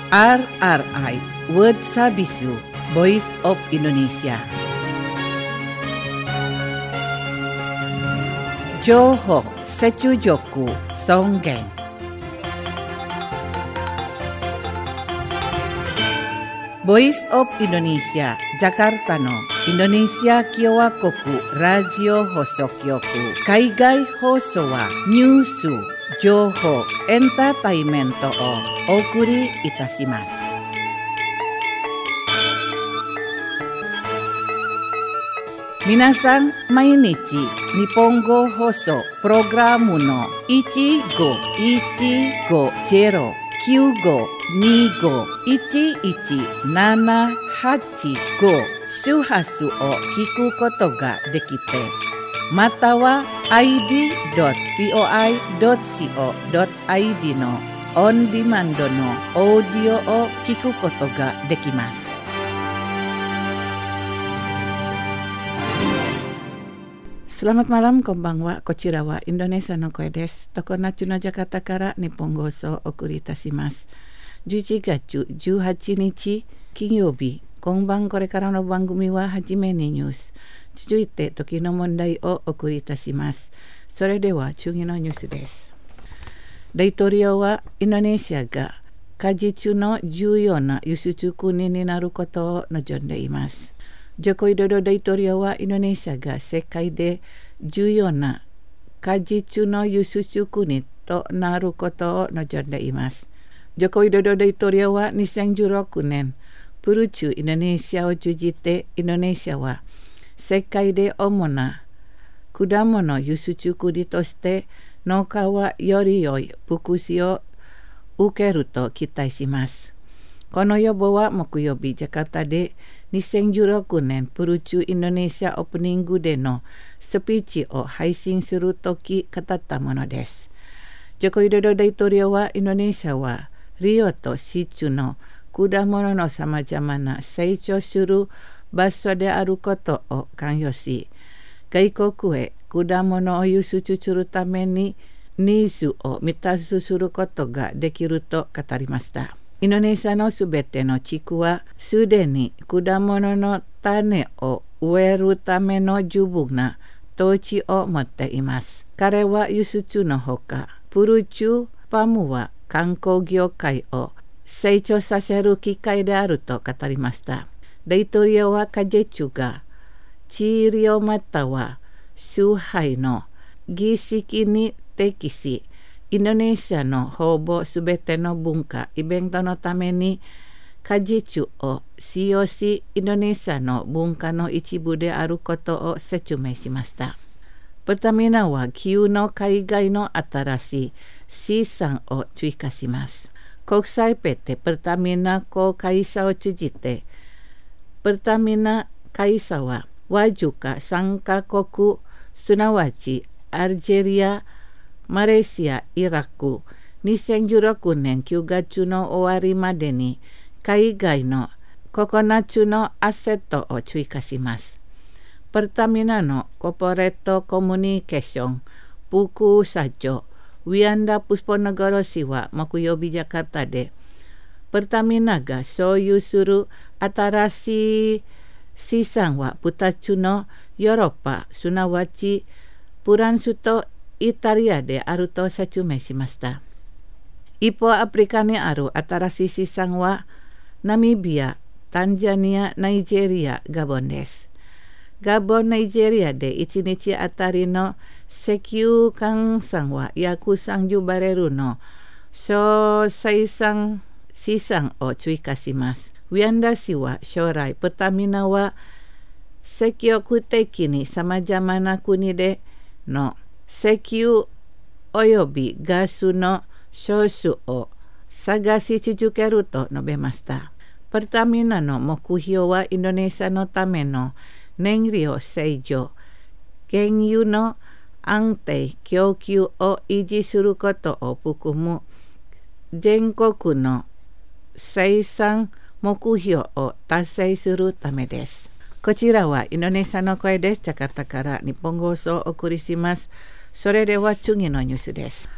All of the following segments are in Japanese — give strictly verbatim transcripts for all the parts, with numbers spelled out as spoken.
アールアールアイWorld Service Voice of Indonesia。情報接続尊厳。Voice of Indonesia Jakartaのインドネシア共和国ラジオ放送局。海外放送はニュース、情報、エンターテインメントをお送りいたします。皆さん、毎日日本語放送プログラムのいちごいちごゼロきゅうごにごいちいちななはちご周波数を聞くことができて、または アイディードットブイオアイドットシーオードットアイディー のオンディマンドのオーディオを聞くことができます。Selamat malam, konbanwa, kochira wa Indonesia no koe desu. Toko Nachu no Jakartaから日本放送をお送りいたします。じゅういちがつじゅうはちにち金曜日、今晩これからの番組ははじめにニュース、続いて時の問題をお送りいたします。それでは次のニュースです。大統領はインドネシアが果実の重要な輸出国になることを望んでいます。ジョコウィドド大統領はインドネシアが世界で重要な果実の輸出国となることを望んでいます。ジョコウィドド大統領はにせんじゅうろくねん、プルチュインドネシアを通じてインドネシアは世界で主な果物輸出国として農家はより良い福祉を受けると期待します。この予防は木曜日、ジャカルタでにせんじゅうろくねんプルチュインドネシアオープニングでのスピーチを配信するとき語ったものです。ジョコウィドド大統領はインドネシアはリオとシチュの果物のさまざまな成長する場所であることを関与し、外国へ果物を輸出するためにニーズを満たすすることができると語りました。インドネシアのすべての地区はすでに果物の種を植えるための十分な土地を持っています。彼は輸出のほか、プルチュパムは観光業界を成長させる機会であると語りました。大統領は果実が治療または崇拝の儀式に適し、インドネシアのほぼすべての文化、イベントのために果実を使用し、インドネシアの文化の一部であることを説明しました。ペルタミナは旧の海外の新しい資産を追加します。国際ペテペルタミナ子会社を通じて、ペルタミナ会社はわずかさんカ国、すなわちアルジェリア、マレーシア、イラク、にせんじゅうろくねんきゅうがつの終わりまでに海外のここなつのアセットを追加します。ペルタミナのコーポレートコミュニケーション副社長ウィアンダ・プスポナゴロ氏は木曜日ジャカルタで、ペルタミナが所有する新しい資産はふたつのヨーロッパ、すなわちフランスとイタリアであると説明しました。一方、アフリカにある新しい資産はナミビア、タンザニア、ナイジェリア、ガボンです。ガボン、ナイジェリアでいちにちあたりの石油換算は約さんじゅうバレルの総生産資産を追加します。ウィアンダ氏は将来、ペルタミナは積極的にさまざまな国での石油およびガスのソースを探し続けると述べました。ペルタミナの目標はインドネシアのための燃料正常、原油の安定供給を維持することを含む全国の生産目標を達成するためです。こちらはインドネシアの声です。ジャカルタから日本放送をお送りします。それでは次のニュースです。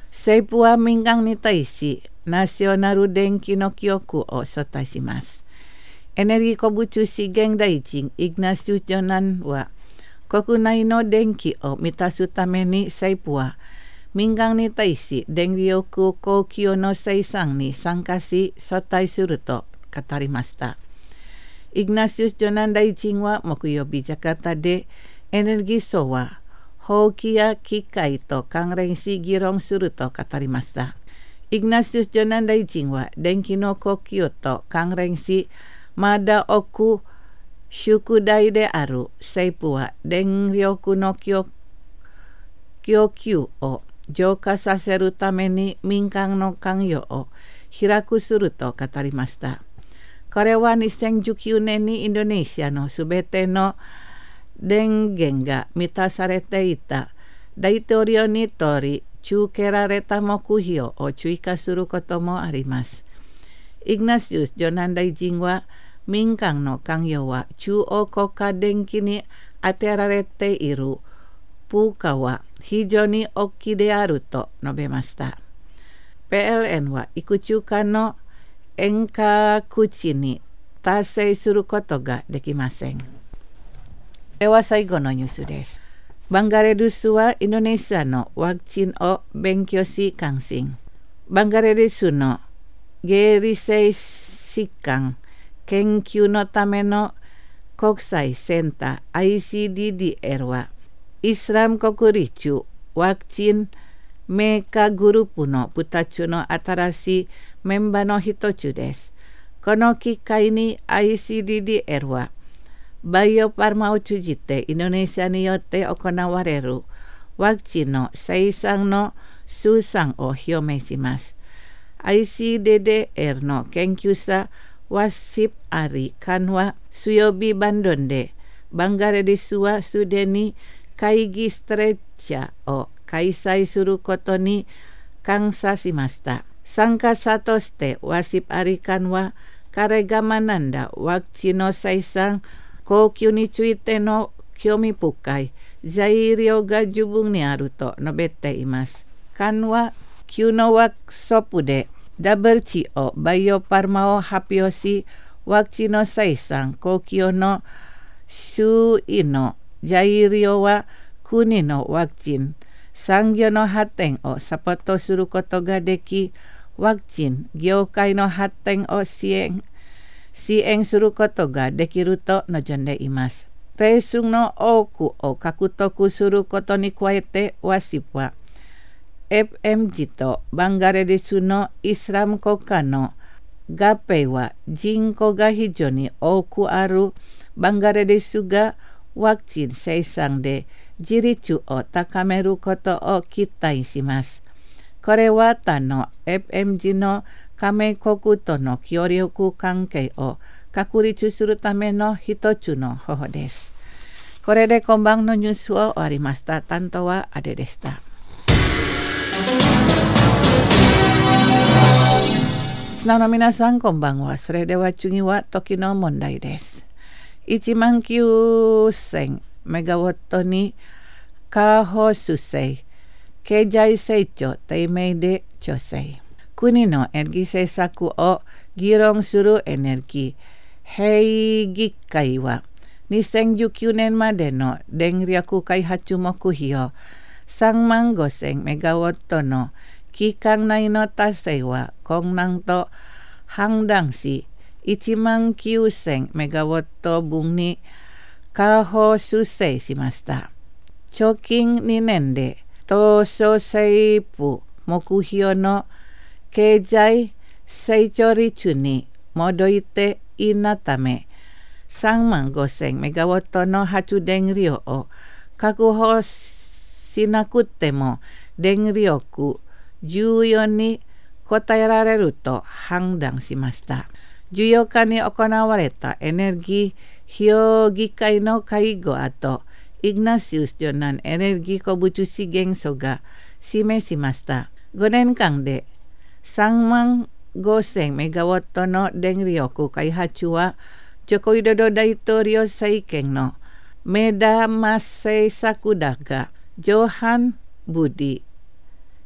Seipua minggang ni taisi nasionalu denki no kyoku o sotai shimasu. Energi kobuchu shigeng daijin Ignatius Jonan wa kokunai no denki o mitasu tame ni seipua minggang ni taisi denryoku kokyo no seisang ni sankashi sotai suru to katarimashita. Ignatius Jonan daijin wa mokuyobi Jakarta de energi sowa houki ya kikai to kangrenshi girong suru to katarimashita. Ignatius Jonan daijin wa denki no kokyo to kangrenshi mada oku shukudai de aru seipua denryoku no kyo kyokyu o joka saseru tame ni mingkang no kangyo o hiraku suru to katarimashita. Kore wa ni seng jukiu ne ni Indonesia no subete no dengen ga mitasarete ita daitorio ni tori chu kerareta mokuhio o chuika suru koto mo arimasu. Ignatius Jonan daijin wa mingkang no kangyo wa chu o koka denki ni aterarete iru puka wa hijo ni oki de aru to nobemashita. P L N wa ikuchuka no enka kuchi ni tasei suru koto ga dekimasen. Dewa saigo no nyusu desu. Bangaredusu wa Indonesia no wakchin o benkyoshi kanshin. Bangaredusu no gerisei shikkan kenkyu no tame no kokusai senta I C D D R wa Islam kokurichu wakchin meka gurupu no butachu no atarashi memba no hitochu desu. Kono kikai ni I C D D R wa Bio Farma Uchujite Indonesia ni yote okonawareru wakchin no seisang no susang o hyomeshimasu. I C D D R no kenkyusa wasip ari kanwa suyobi bandonde Bangaredusu wa sudeni kaigi stretcha o kaisai suru koto ni kangsa shimashita. Sanka satoste wasip ari kanwa karegamananda wakchin no seisang kokyu ni chuite no kyomi pukai zairyo ga jubung ni aru to nobete imasu. Kanwa kyu no waksopude daberchi o Bio Farma o hapyoshi wakchin no seisang kokyo no shu ino jairyo wa kuni no wakchin sangyo no haten o sapoto suru koto ga deki wakchin gyokai no haten o sieng sieng suru koto ga dekiru to no jonde imasu. Reisung no oku o kakutoku suru koto ni kwaete wasipwa F M G to Bangaredusu no Islam koka no gapei wa jinko ga hijo ni oku aru Bangaredusu ga wakchin seisang de jirichu o takameru koto o kitai shimasu. Kore wa tano F M G no kameikoku to no kyoryoku kankei o kakurichu suru tame no hitochu no hoho desu. Kore de konbang no nyusu o arimashita. Tanto wa ade deshita. Sunao no minasan konbang wa. Sore de wa chungi wa toki no mondai desu. Ichiman kyusen megawatt ni kaho susei keijai seicho teimei de chosei. Kuni no energi seisaku o girong suru energi heigikai wa nisenju kyunen made no denryaku kaihachu mokuhio sangmang goseng megawatt no kikang nai no tasei wa kongnang to hangdangshi ichiman kyusen megawatt bung ni kaho susei shimashita. Choking ni nende tosho seipu mokuhio no keijai seichorichu ni modoite inatame sangmang goseng megawatt no hachu denryo o kakuho shinakutte mo denryoku juyo ni kotaerareru to hangdang shimashita. Juyoka ni okonawareta energi hyogikai no kaigo ato Ignatius Jonan energi kobuchu shigeng soga shime shimashita. Gonen kang de sangmang goseng megawatt no denryoku kaihachu wa Joko Widodo daitorio seiken no meda masei sakudaga Johan Budi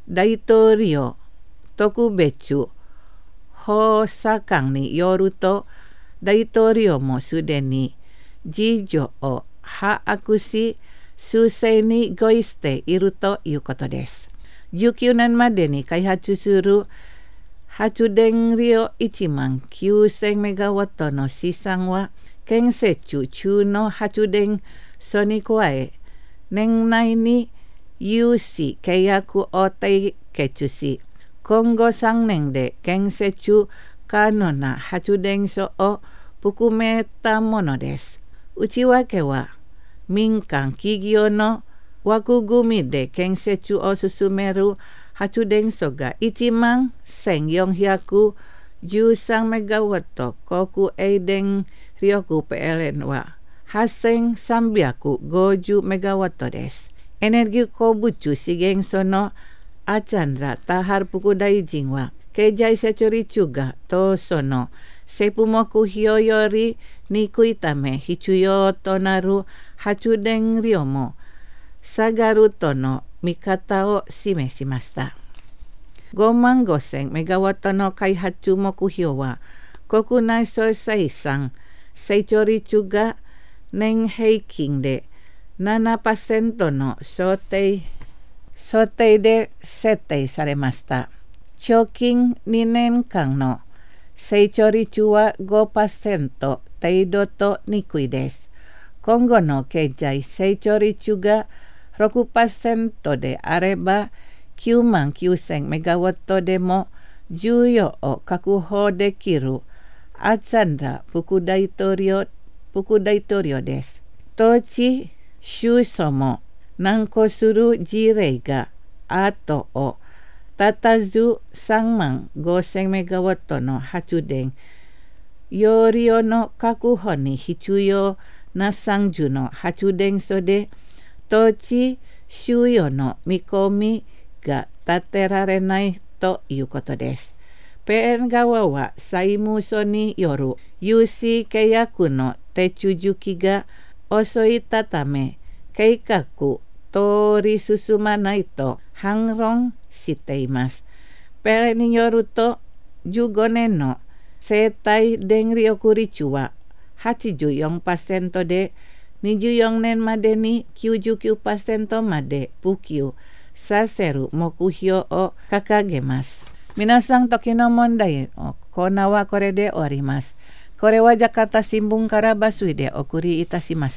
大統領特別補佐官によると、大統領もすでに事情を把握し、修正に合意しているということです。じゅうきゅうねんまでに開発する発電量いちまんきゅうせんメガワットの試算は、建設中の発電所に加え、年内に融資契約を締結し、今後さんねんで建設可能な発電所を含めたものです。内訳は、民間企業の枠組みで建設を進める発電所がいちまんせんよんひゃくじゅうさんメガワット、国営電力 ピーエルエヌ ははっせんさんびゃくごじゅうメガワットです。エネルギー鉱物資源所のアチャンラ・タハル副大臣は、経済成長率が当初の政府目標より低いため、必要となる発電量も下がるとの見方を示しました。ごまんごせんメガワットの開発目標は、国内総生産成長率が年平均で ななパーセント の想定、想定で設定されました。直近にねんかんの成長率は ごパーセント 程度と低いです。今後の経済成長率が ろくパーセント であれば、きゅうまんきゅうせんメガワットでも需要を確保できるアチャンラ副大統領、副大統領です。当地収束も難航する事例が後を絶たずさんまんごせんメガワットの発電容量の確保に必要なさんじゅうの発電所で当地収容の見込みが立てられないということです。ピーエルエヌ 側は債務所による融資契約の手続きが遅いたため、計画通り進まないと反論しています。ピーエルエヌ によると、じゅうごねんの世帯電力率は はちじゅうよんパーセント で、にじゅうよねんまでに きゅうじゅうきゅうパーセント まで普及させる目標を掲げます。皆さん、時の問題のコーナーはこれで終わります。これはジャカルタ新聞からバスイでお送りいたしました。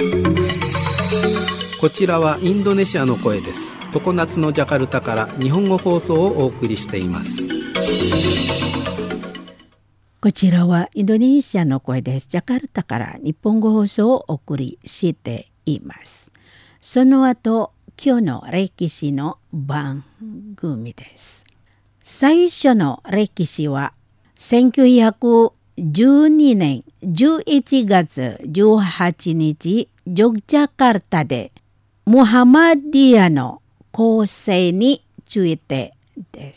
こちらはインドネシアの声です。常夏のジャカルタから日本語放送をお送りしています。 こちらはインドネシアの声です。ジャカルタから日本語放送をお送りしています。その後、今日の歴史の番組です。最初の歴史はせんきゅうひゃくじゅうにねんじゅういちがつじゅうはちにち、ジョグジャカルタでムハマディアの構成についてです。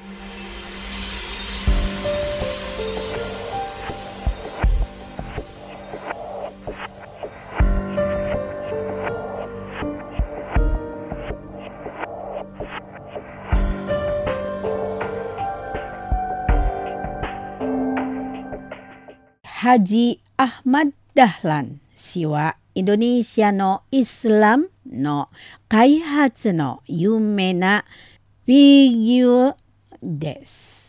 ハジ・アフマッダフラン氏はインドネシアのイスラムの開発の有名なフィギュアです。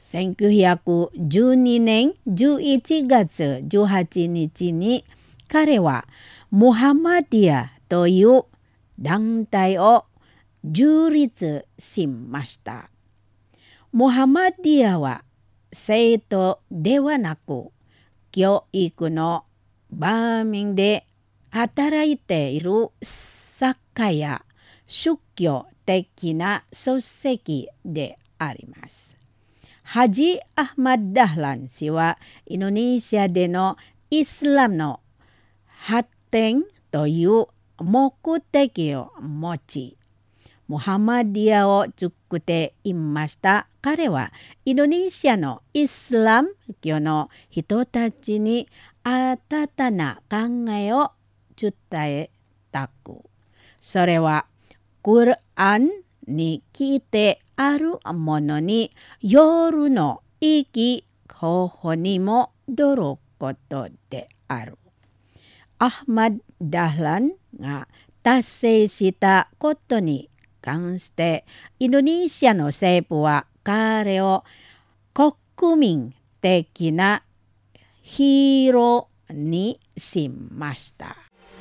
せんきゅうひゃくじゅうにねんじゅういちがつじゅうはちにちに彼はムハマディアという団体を樹立しました。ムハマディアは生徒ではなく教育の場面で働いている作家や宗教的な組織であります。ハジ・アフマッダフラン氏はインドネシアでのイスラムの発展という目的を持ち、ムハマディアを作っていました。彼はインドネシアのイスラム教の人たちに新たな考えを伝えたく、それはクルアンに聞いてあるものに夜の生き方法にもどることである。Ahmad Dahlan が達成したことに関してインドネシアの政府は彼を国民的なヒーローにしました。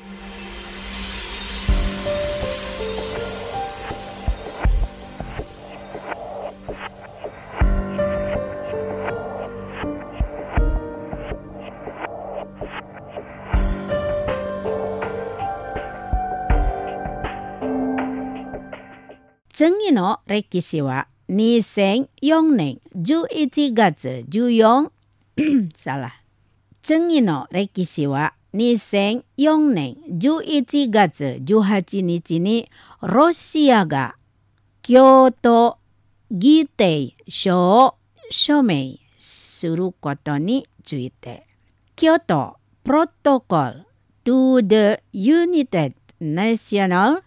次の歴史はにせんよねんじゅういちがつじゅうよっかsalah。次の歴史はにせんよねんじゅういちがつじゅうはちにちにロシアが京都議定書を署名することについて、京都 Protocol to the United National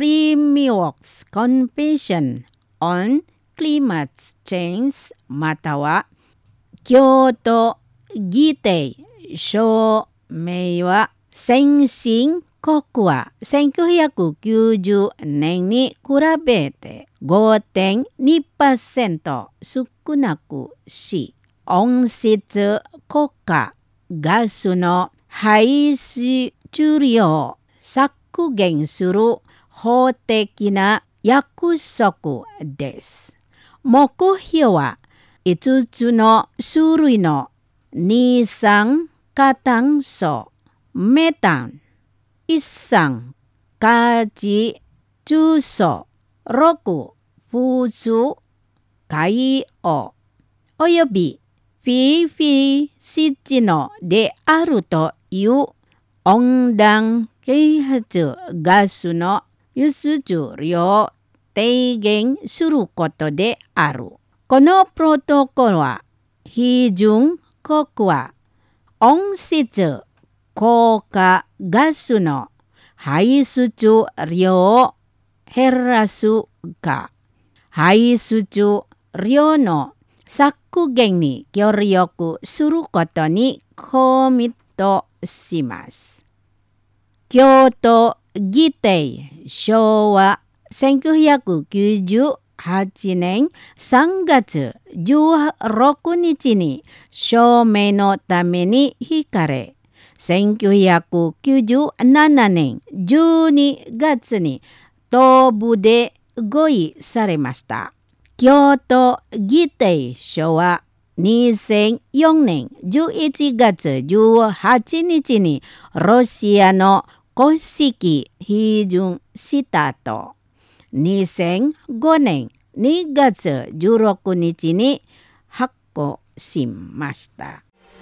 Framework Convention on Climate Change または京都議定書名は先進国はせんきゅうひゃくきゅうじゅうねんに比べて ごてんにパーセント 少なくし、温室効果ガスの排出量を削減する法的な約束です。目標はいつつの種類の二酸化炭素、メタン、一酸化窒素、六フ素海洋およびフィフィシチノであるという温暖啓発ガスの輸出量を低減することである。このプロトコルは批准国は温室効果ガスの排出量を減らすか、排出量の削減に協力することにコミットします。京都議定書はせんきゅうひゃくきゅうじゅうはちねんさんがつじゅうろくにちに署名のために引かれ、せんきゅうひゃくきゅうじゅうななねんじゅうにがつに東部で合意されました。京都議定書はにせんよねんじゅういちがつじゅうはちにちにロシアの公式批准したと、にせんごねんにがつじゅうろくにちに発行しました。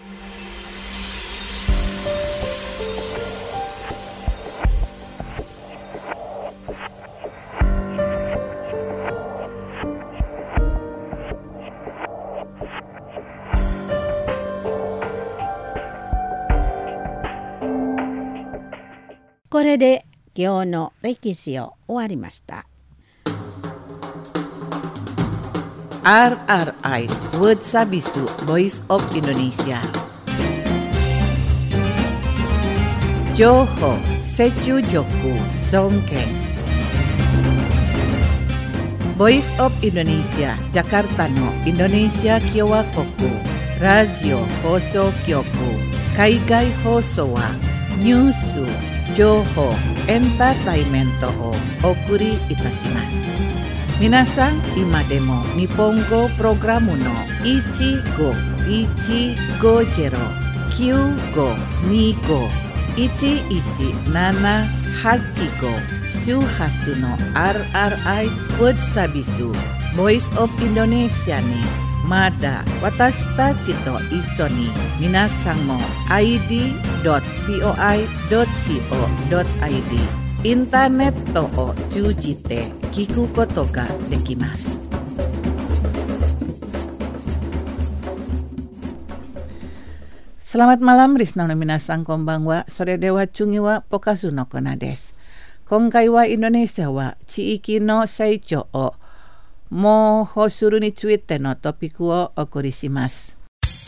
これで今日の歴史を終わりました。 アールアールアイ Word Sabisu Voice of Indonesia 情報、接中力、尊敬 Voice of Indonesia Jakarta のインドネシア共和国ラジオ放送局海外放送はニュース情報、エンターテイメントをお送りいたします。皆さん、今でも日本語プログラムのいちごいちごゼロ きゅうごにご いちいちななはちご 周波数の アールアールアイ Word Sabisu Voice of Indonesia にまだ私たちと一緒に皆さんも アイディードットブイオアイドットコードットアイディー インターネットを通じて聞くことができます。Selamat malam, Risna no minasan konbanwa. Sore de wa chungi wa pokasu no kona desu. 今回はインドネシアは地域の成長を模倣するについてのトピックをお送りします。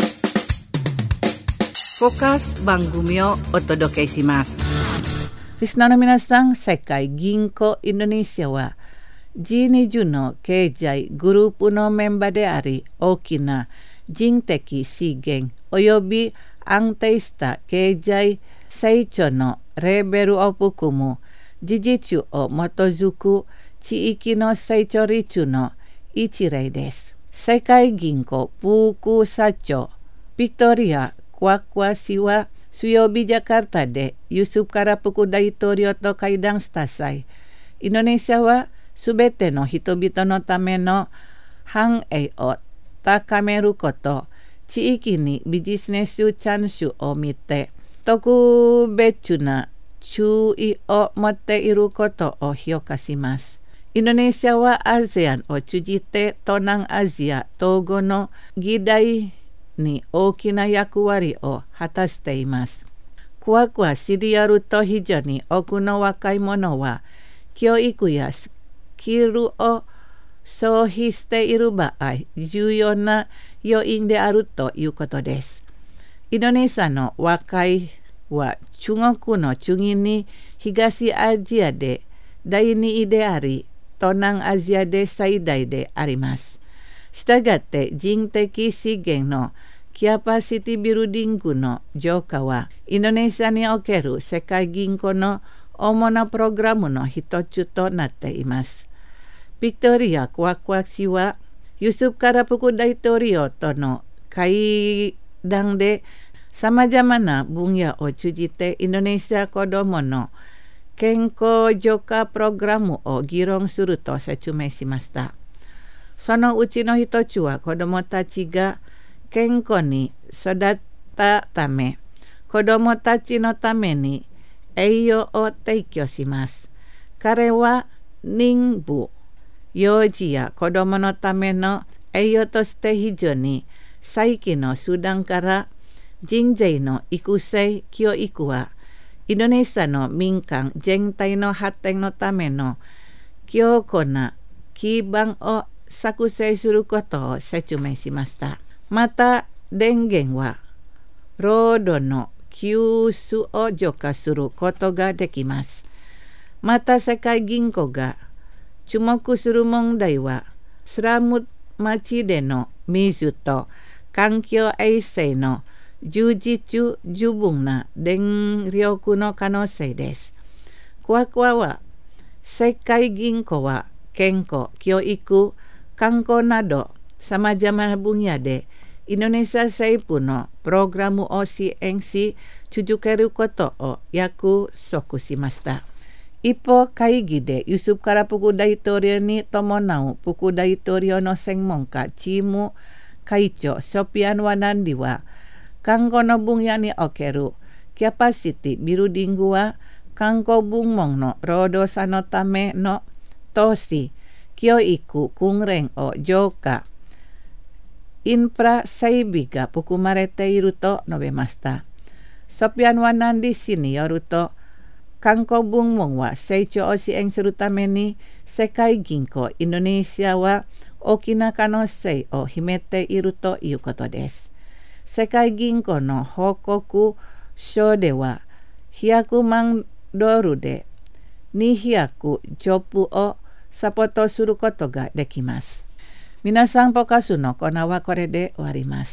フォーカス番組をお届けします。リスナーの皆さん、世界銀行インドネシアは ジーにじゅう の経済グループのメンバーであり、大きな人的資源および安定した経済成長のレベルを含む事実を基づく地域の成長率の一例です。世界銀行副社長ビクトリア・クワクワ氏は水曜日ジャカルタでユスフカラプク大統領と会談した際、インドネシアはすべての人々のための繁栄を高めること、地域にビジネスチャンスを見て特別な注意を持っていることを評価します。インドネシアは アセアン を通じて東南アジア統合の議題に大きな役割を果たしています。クワクワ氏であると非常に多くの若い者は教育やスキルを消費している場合、重要な要因であるということです。インドネシアの若いは中国の次に東アジアでだいにいであり、東南アジアで最大であります。したがって人的資源のキャパシティビルディングの増加はインドネシアにおける世界銀行の主なプログラムの一つとなっています。ビクトリア・クワクワ氏はユスフカラプク大統領との会談でさまざまな分野を通じてインドネシア子どもの健康増加プログラムを議論すると説明しました。そのうちの一つは子どもたちが健康に育ったため、子どもたちのために栄養を提供します。彼は妊婦、幼児や子どものための栄養として非常に最近の手段から人材の育成教育はインドネシアの民間全体の発展のための強固な基盤を作成することを説明しました。また電源は労働の級数を浄化することができます。また世界銀行が注目する問題はスラム町での水と環境衛生の充実十分な電力の可能性です。クワクワは世界銀行は健康、教育、観光などさまざまな分野でインドネシア政府のプログラムを支援し続けることを約束しました。一方、会議でユスフカラプク大統領に伴う副大統領の専門家チーム会長ソピアン・ワナンディは看護の分野におけるキャパシティビルディングは看護部門の労働者のための投資、教育、訓練を増加、インフラ整備が含まれていると述べました。ソピアン・ワナンディ氏によると、観光部門は成長を支援するために世界銀行インドネシアは大きな可能性を秘めているということです。世界銀行の報告書ではひゃくまんドルでにひゃくジョブをサポートすることができます。皆さん、ポカスのコーナーはこれで終わります。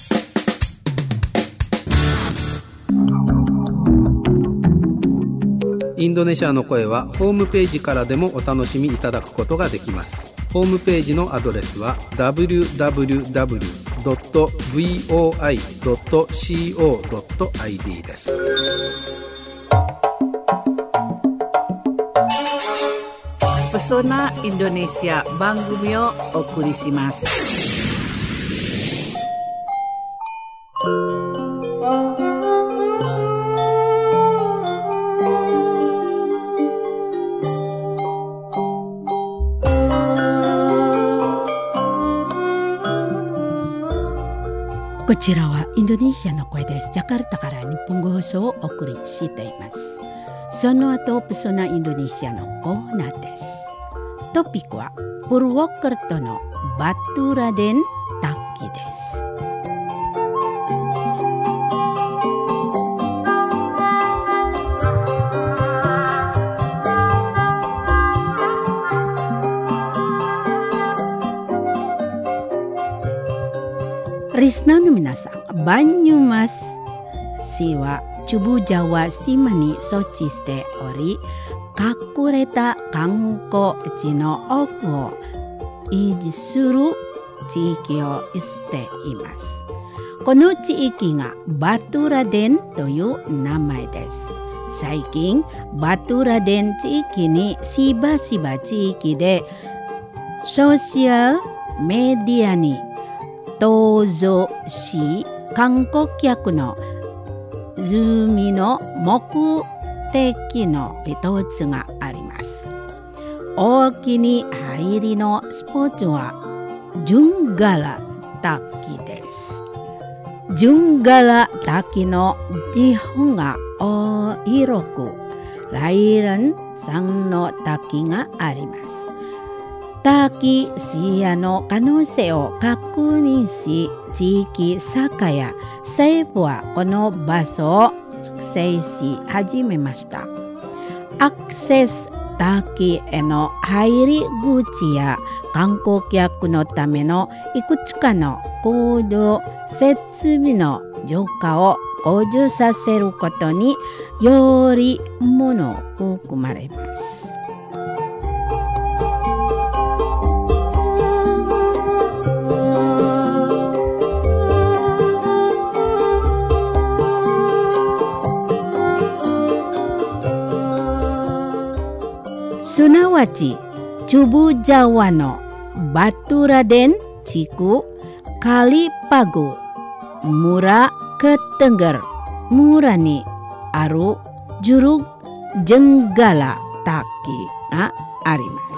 インドネシアの声はホームページからでもお楽しみいただくことができます。ホームページのアドレスは ダブリューダブリューダブリュードットブイオーアイドットコードットアイディー です。 Pesona Indonesia 番組をお送りします。 こちらはインドネシアの声です。ジャカルタから日本語放送をお送りしています。 その後プソナインドネシアのコーナーです。トピックはプルウォッカルトのバトゥラデン滝です。リスナーの皆さん、バンニュマス市は中部ジャワ島に措置しており、隠れた観光地の多くを維持する地域をしています。この地域がバトゥラデンという名前です。最近、バトゥラデン地域にしばしば地域でソーシャルメディアに登場し、観光客のズーミの目的の一つがあります。大きに入りのスポットはジュンガラ滝です。ジュンガラ滝の日本が広く、ライラン山の滝があります。滝視野の可能性を確認し、地域酒や政府はこの場所を規制し始めました。アクセス滝への入り口や観光客のためのいくつかの公共設備の浄化を向上させることによりものを含まれます。すなわち、中部ジャワのバトゥラデン地区、カリパグ村ケテンガル村にあるジュルジェンガラ滝があります。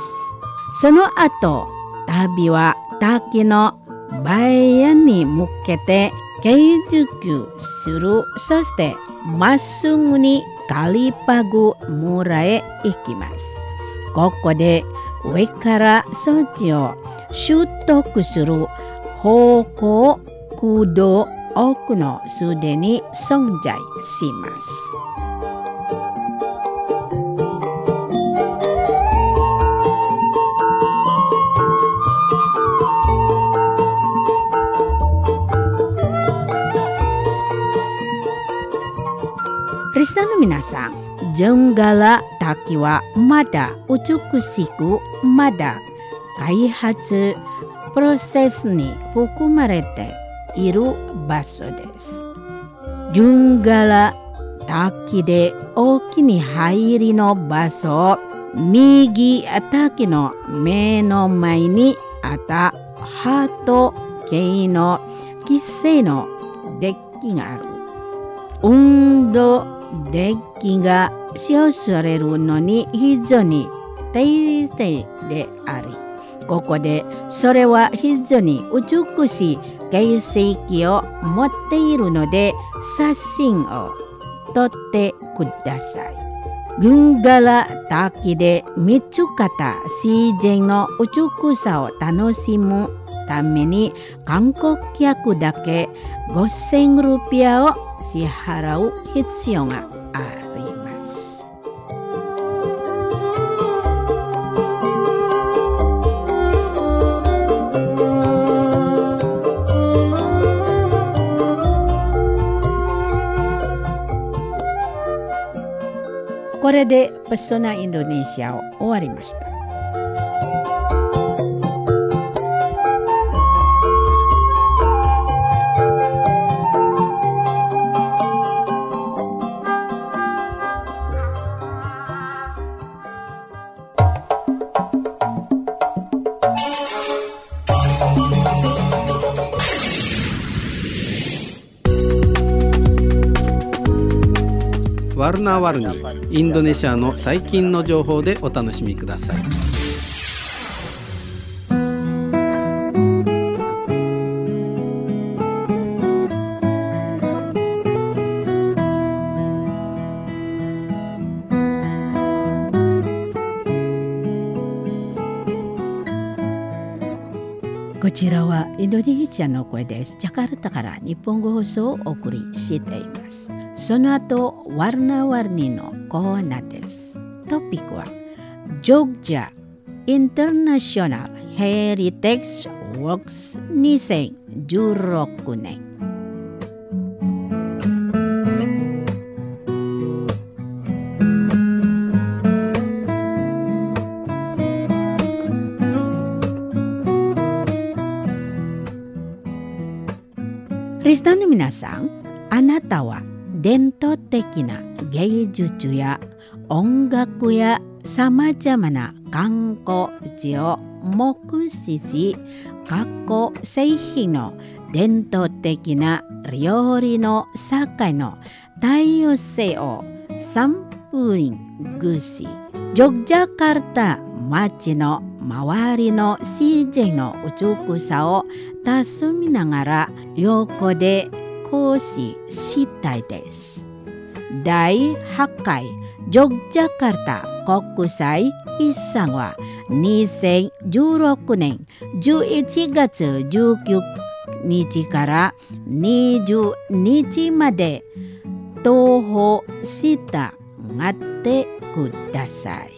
その後、旅は滝の梅園に向けて継続する。そしてまっすぐにカリパグ村へ行きます。ここで上から装置を習得する方向駆動多くのすでに存在します。リスナーの皆さん、ジュンガラ滝はまだ美しく、まだ開発プロセスに含まれている場所です。ジュンガラ滝で大きに入りの場所、右滝の目の前にあったハート形の規制のデッキがある。運動デッキが使用されるのに非常に丁寧であり、ここでそれは非常に美しい景色を持っているので写真を撮ってください。ジュンガラ滝で見つかった自然の美しさを楽しむために観光客だけごせんルピアを支払う必要があります。これでペソナインドネシアを終わりました。 ワルナワルニ、インドネシアの最近の情報でお楽しみください。 こちらはインドネシアの声です。ジャカルタから日本語放送をお送りしています。その後、ワルナワルニのコーナーです。トピックは、ジョグジャインターナショナルヘリテージワークスにせんじゅうろくねん。リスナーの皆さん、あなたは伝統的な芸術や音楽やさまざまな観光地を目視し、各製品の伝統的な料理の世界の多様性をサンプリングし、ジョグジャカルタ街の周りの自然の美しさを訪みながら横で講師したいです。だいはちかいジョグジャカルタ国際遺産はにせんじゅうろくねんじゅういちがつじゅうくにちからにじゅうにちまで東方したがってください。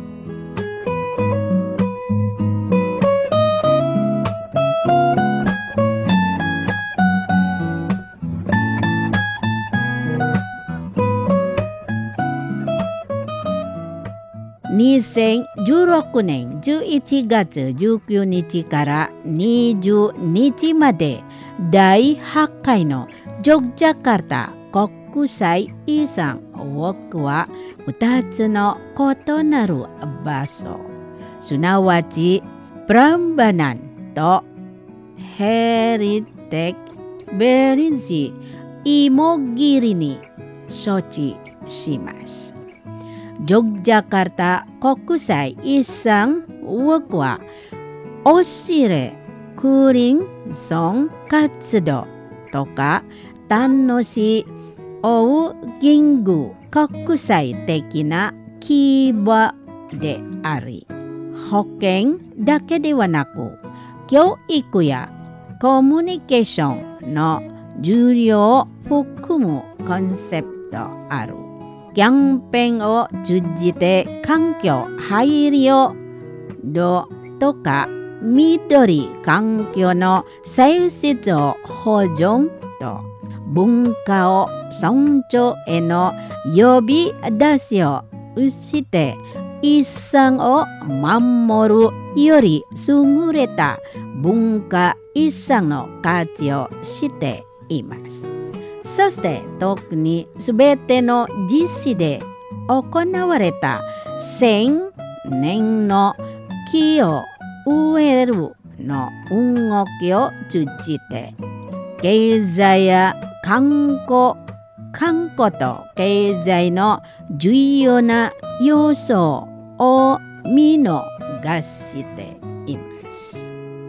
にせんじゅうろくねんじゅういちがつじゅうくにちからにじゅうにちまでだいはちかいのジョグジャカルタ国際遺産ウォークはふたつの異なる場所、すなわちプランバナンとヘリテクベリンシ芋切りに処置します。ジョグジャカルタ国際遺産ウォークはおしれクリンソン活動とか楽しいオウギング国際的な規模であり、保険だけではなく教育やコミュニケーションの重要を含むコンセプトある。キャンペーンを通じて環境配慮度とか緑環境の再生を保存と文化を尊重への呼び出しをして遺産を守るより優れた文化遺産の価値をしています。そして特にすべての実施で行われた千年の木を植えるの動きを通じて経済や観光、観光と経済の重要な要素を見逃しています。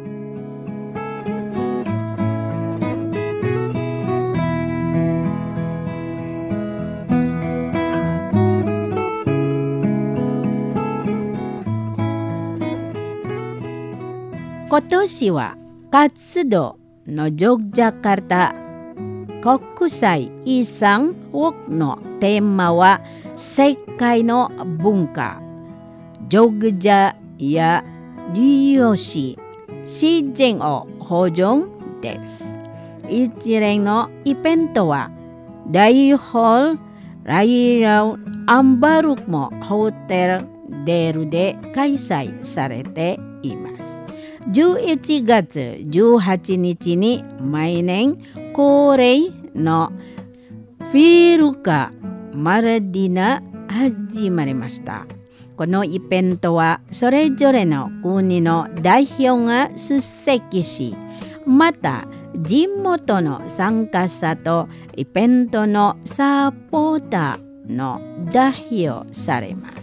今年は活動のジョグジャカルタ国際遺産ウォークのテーマは世界の文化、ジョグジャや利用し自然を保存です。一連のイベントは大ホールライラウアンバルクモホテルデルで開催されています。じゅういちがつじゅうはちにちに毎年恒例のフィルカマラディナ始まりました。このイベントはそれぞれの国の代表が出席し、また地元の参加者とイベントのサポーターの代表されます。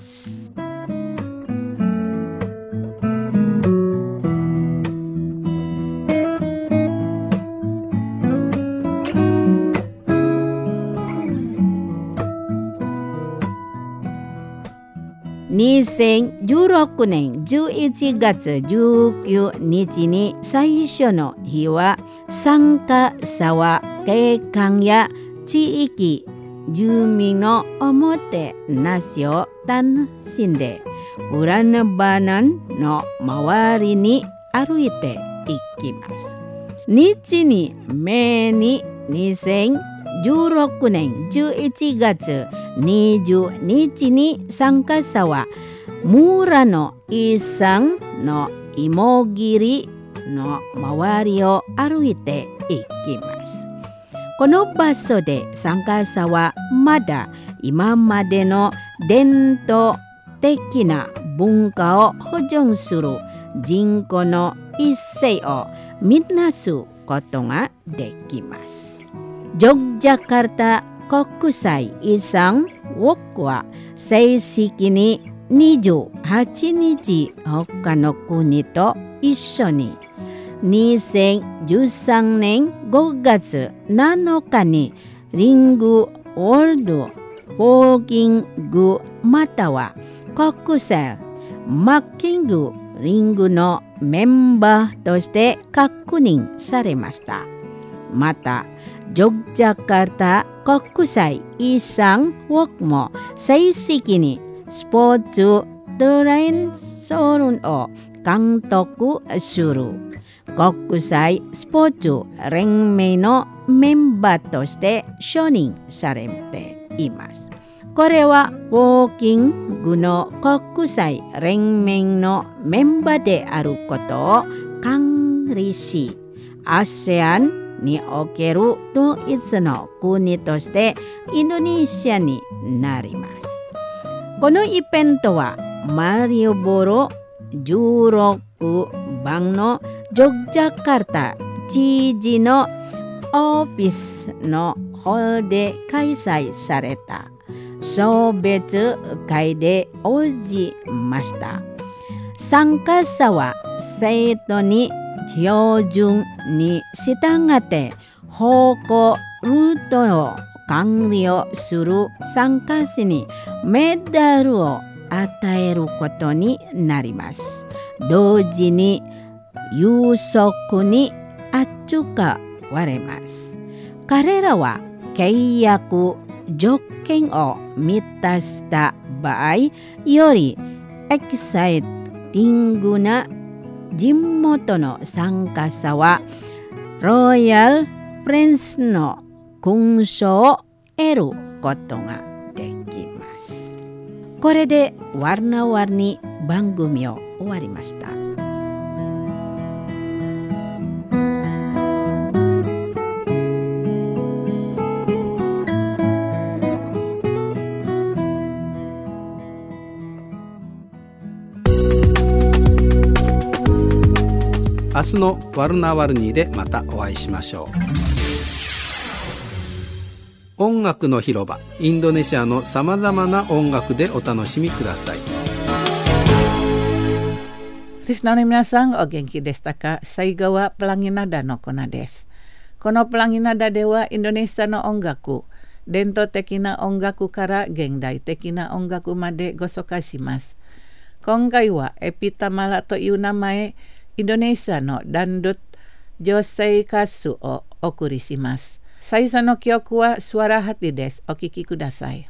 にせんじゅうろくねんじゅういちがつじゅうくにちに最初の日は参加者は景観や地域住民のおもてなしを楽しんで裏の花の周りに歩いていきます。日にめににせんじゅうろくねんじゅういちがつにじゅうにちに参加者は村の遺産の芋切りの周りを歩いていきます。この場所で参加者はまだ今までの伝統的な文化を保存する人口の一斉をみなすことができます。ジョグジャカルタ国際遺産ウォークは正式ににじゅうはちにち他の国と一緒ににせんじゅうさんねんごがつなのかにリングワールドウォーキングまたは国際マッキングリングのメンバーとして確認されました。またジョグジャカルタ国際遺産ウォークも正式にスポーツトレインソルンを監督する国際スポーツ連盟のメンバーとして承認されています。これはウォーキングの国際連盟のメンバーであることを管理し、アセアンにおける唯一の国としてインドネシアになります。このイベントはマリウボロじゅうろくばんのジョグジャカルタ知事のオフィスのホールで開催された送別会で応じました。参加者は生徒に標準に従って方向ルートを管理をする参加者にメダルを与えることになります。同時に夕食に扱われます。彼らは契約条件を満たした場合よりエキサイティングな地元の参加者はロイヤルプリンスの勲章を得ることができます。これでワルナワルに番組を終わりました。 明日のワルナワルニーでまたお会いしましょう。音楽の広場、インドネシアのさまざまな音楽でお楽しみください。 リスナーの皆さん、お元気でしたか？最後はプランギナダのコーナーです。このプランギナダではインドネシアの音楽、伝統的な音楽から現代的な音楽までご紹介します。今回はエピタマラという名前、インドネシアのダンドゥッ女性歌手をお送りします。最初の曲はスワラハティです。お聴きください。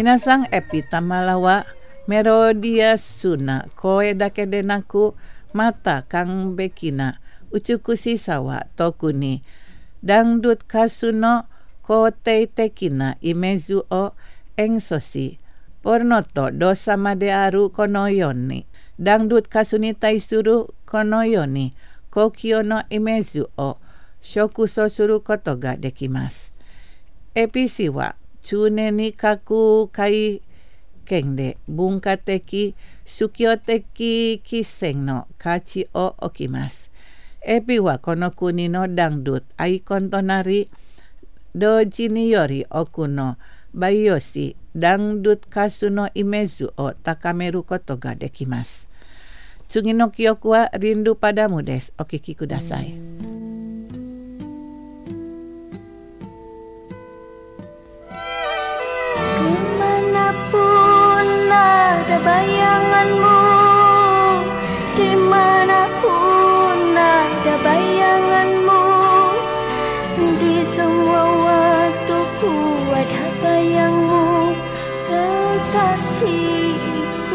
Minasang epi tamalawa merodia suna koe dake denaku mata kang bekina ucukusi sawa tokuni dangdut kasuno ko tekina imezu o engsosi pornoto dosa madearu konoyoni dangdut kasuni taisuru konoyoni kokyo no imezu o shokuso suru koto ga dekimasu. Epi wa chune ni kaku kai kende bunka teki sukyo teki kiseng no kachi o okimasu. Epi wa kono kuni no dangdut ai kontonari do jiniyori okuno bayoshi dangdut kasuno imezu o takameru koto ga dekimasu. Tsugi no kyoku wa rindu padamu desu. O kiki kudasai. Dimanapun ada bayanganmu, dimanapun ada bayanganmu, di semua waktuku ada bayangmu, kekasihku.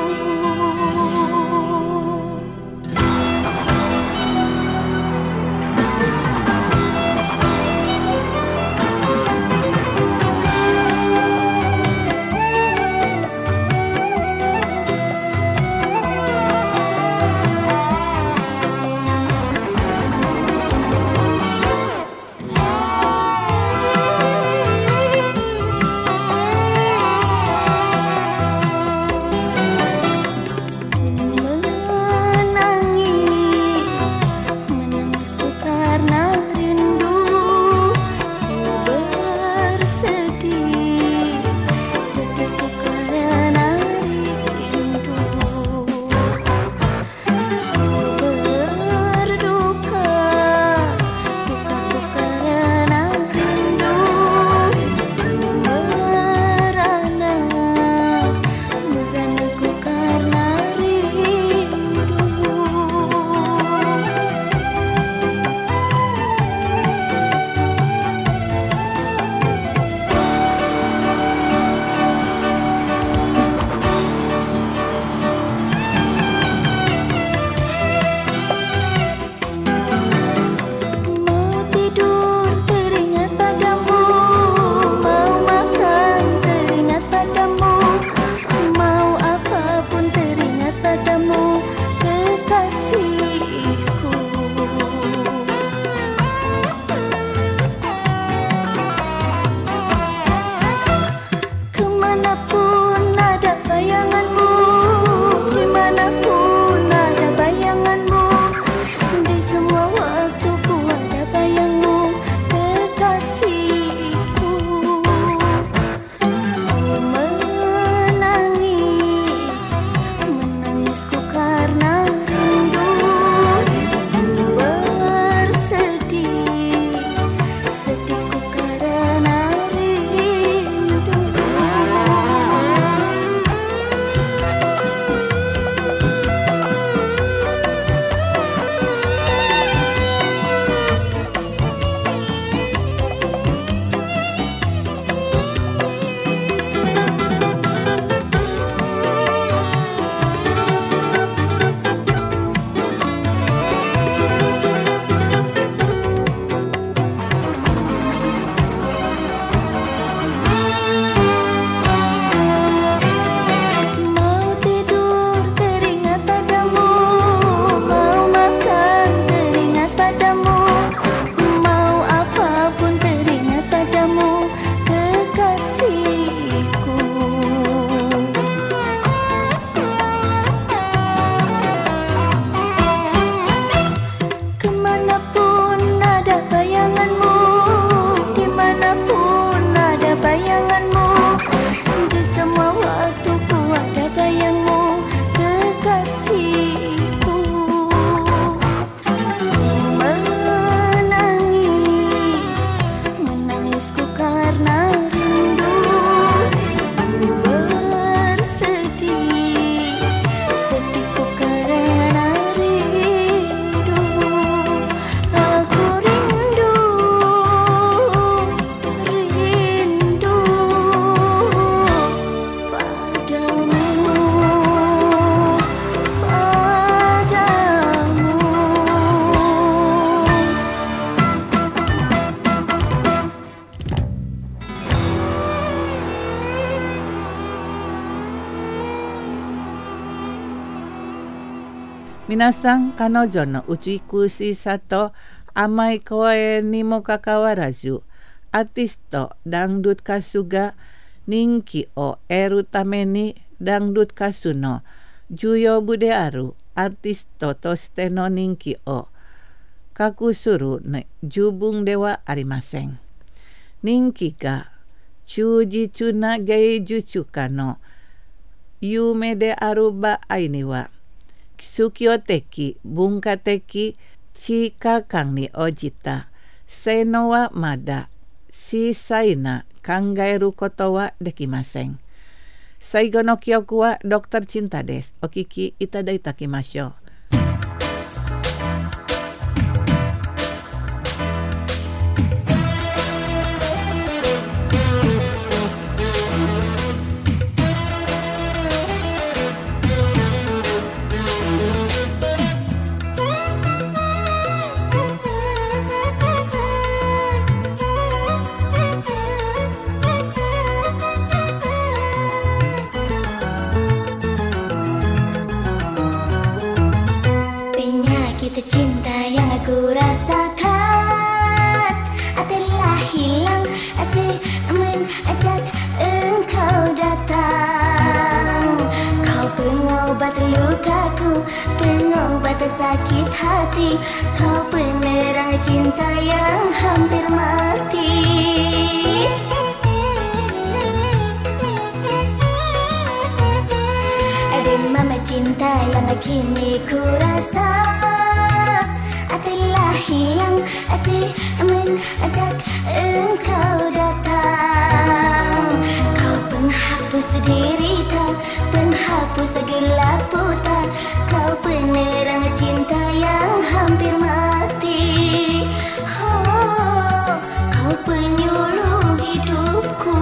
Minasan, kanojo no uchikushi sato amai koe ni mo kakawarazu, artis to dangdut kasu ga ninki o eru tame ni dangdut kasu no juyo bude aru artis to toste no ninki o kakusuru ne jubung dewa arimasen. Ninki ga chuji chuna gei juchuka no yume de aruba aini wa Sukyo teki, bunka teki, chika kang ni ojita, seno wa mada, si saina kangaeru koto wa dekimasen. Saigo no kyoku wa Dokter Cinta desu. Okiki itadai takimashou. Cinta yang aku rasakan adalah hilang asal menajak engkau datang. Kau pengobat lukaku, pengobat sakit hati, kau penerang cinta yang hampir mati. Ada mama cinta yang kini ku rasa adalah hilang asal menajak engkau datang. Kau penghapus derita, penghapus gelap buta, kau penerang cinta yang hampir mati. Oh, kau penyuluh hidupku.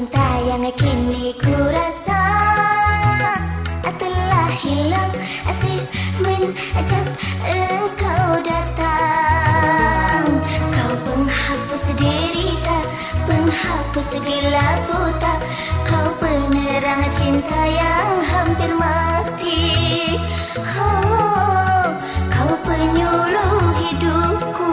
cinta yang kini ku rasa telah hilang, asik menajak engkau datang. Kau penghapus derita, penghapus gelap buta, kau penerang cinta yang hampir mati. Oh, kau penyuluh hidupku.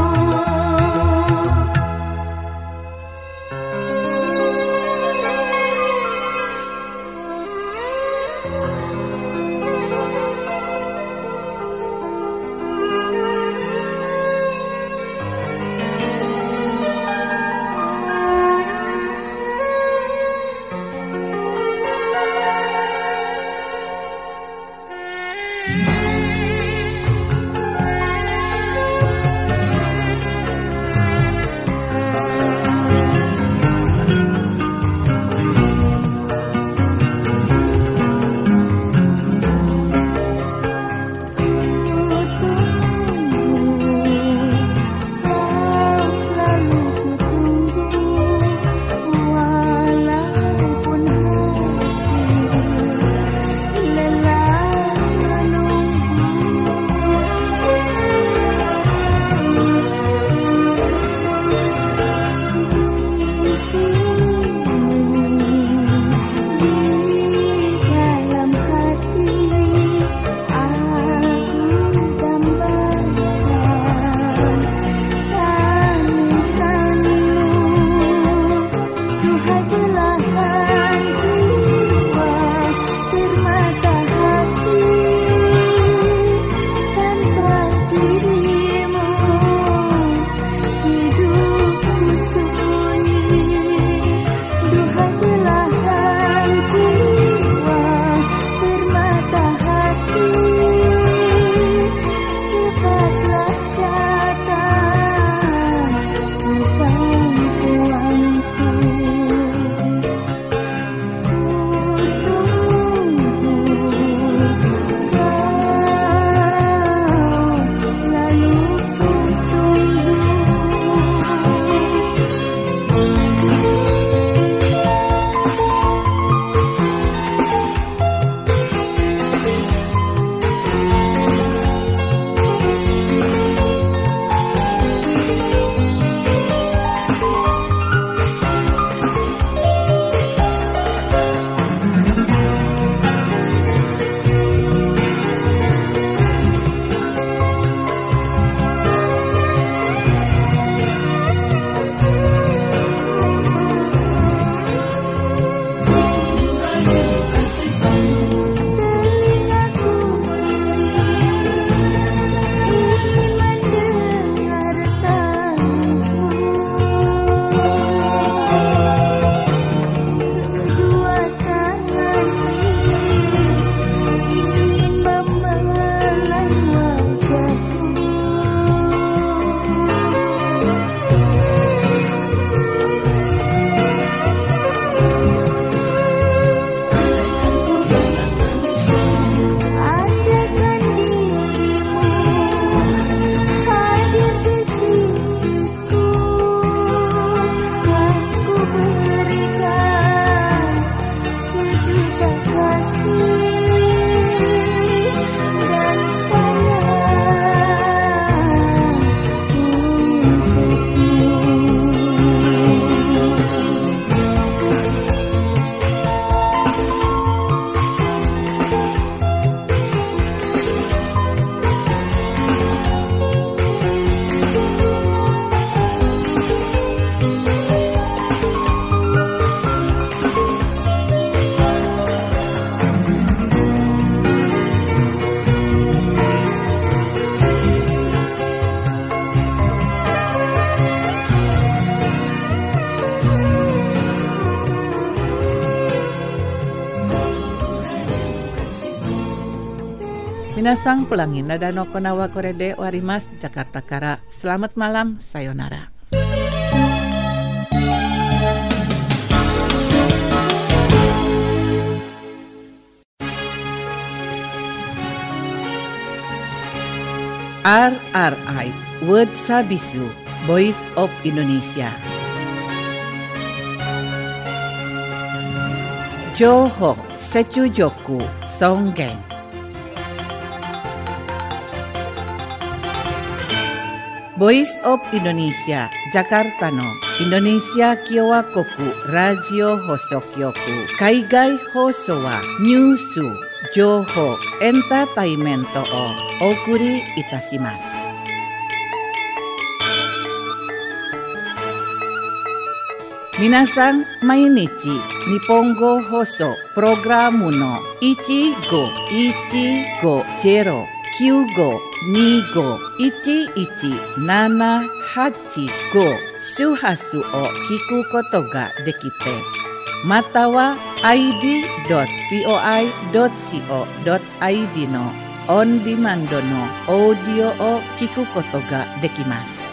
Minasang pelangin nada no konawa korede warimas Jakarta Kara. Selamat malam, sayonara. R R I World Sabisu Voice of Indonesia. 情報、接続、尊厳。Voice of Indonesia, Jakartaのインドネシア共和国ラジオ放送局。海外放送はニュース、情報、エンターテイメントをお送りいたします。皆さん、毎日日本語放送プログラムのいちごいちごゼロ きゅうごにごいちいちななはちご 周波数を聞くことができて、または アイディードットブイオーアイドットシーオードットアイディー のオンディマンドのオーディオを聞くことができます。